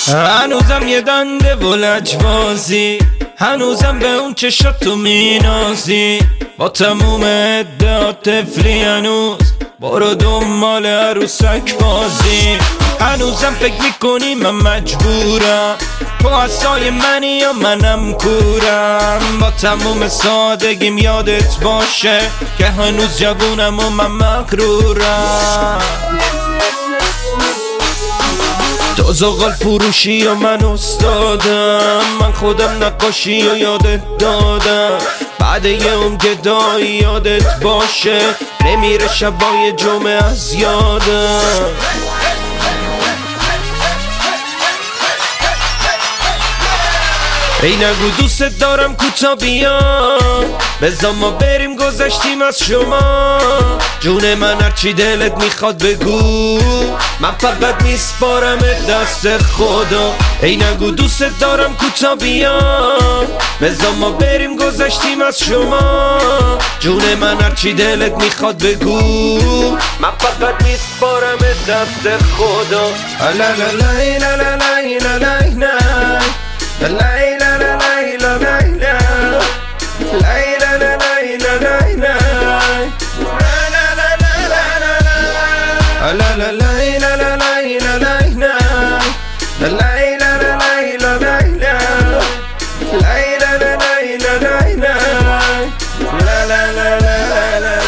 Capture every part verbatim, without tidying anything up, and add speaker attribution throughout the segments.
Speaker 1: هنوزم یه دنده و لجبازی، هنوزم به اون چشاتو مینازی، با تموم ادعات طفلی هنوز برو دنبال عروسک بازی. هنوزم فکر میکنی من مجبورم، تو اصای منی یا منم کورم، با تموم سادگیم یادت باشه که هنوز جوونم و من مغرورم. تو زغال فروشی و من استادم، من خودم نقاشی و یادت دادم، بعد یه اون گدایی یادت باشه نمیره شبای جمعه از یادم. ای نگو دوست دارم کوتا بیا، بذار ما بریم گذشتیم از شما، جون من هرچی دلت میخواد بگو، من فقط میسپارم دست خدا. ای نگو دوست دارم کوتا بیا، بذار ما بریم گذشتیم از شما، جون من هرچی دلت میخواد بگو، من فقط میسپارم دست خدا. لا لا لا لا لا لا لا لا La la la la la la la la La la la la la la la La la la la la la La la la la la la la la La la la la la la la La la la la la la La la la la la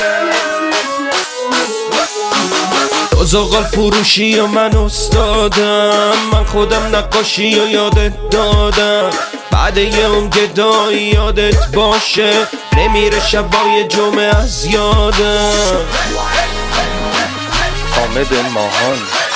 Speaker 1: تو زغال فروشی و من استادم، من خودم نقاشی و یادت دادم، بعد یه اون گدایی یادت باشه نمیره شبای جمعه از یادم.
Speaker 2: حامد ماهان.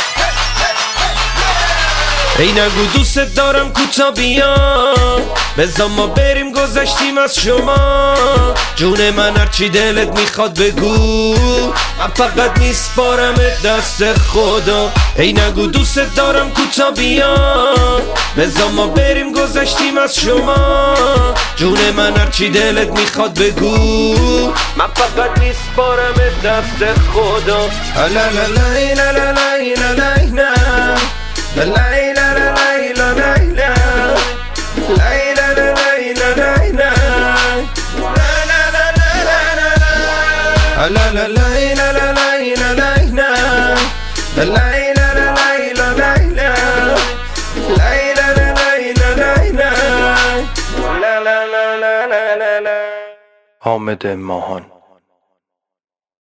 Speaker 1: ای نگو دوست دارم کوتا بیا، بذار ما بریم گذشتیم از شما، جون من هرچی دلت میخواد بگو، من فقط میسپارم دست خدا. ای نگو دوست دارم کوتا بیا، بذار ما بریم گذشتیم از شما، جون من هرچی دلت میخواد بگو، من فقط میسپارم دست خدا. لا لا لا لا لا لا لا لا La la la la la la la la La la la la la la la La la la la la la La la la la la la la la La la la la la la la La la la la la la La la la la la la
Speaker 2: حامد ماهان.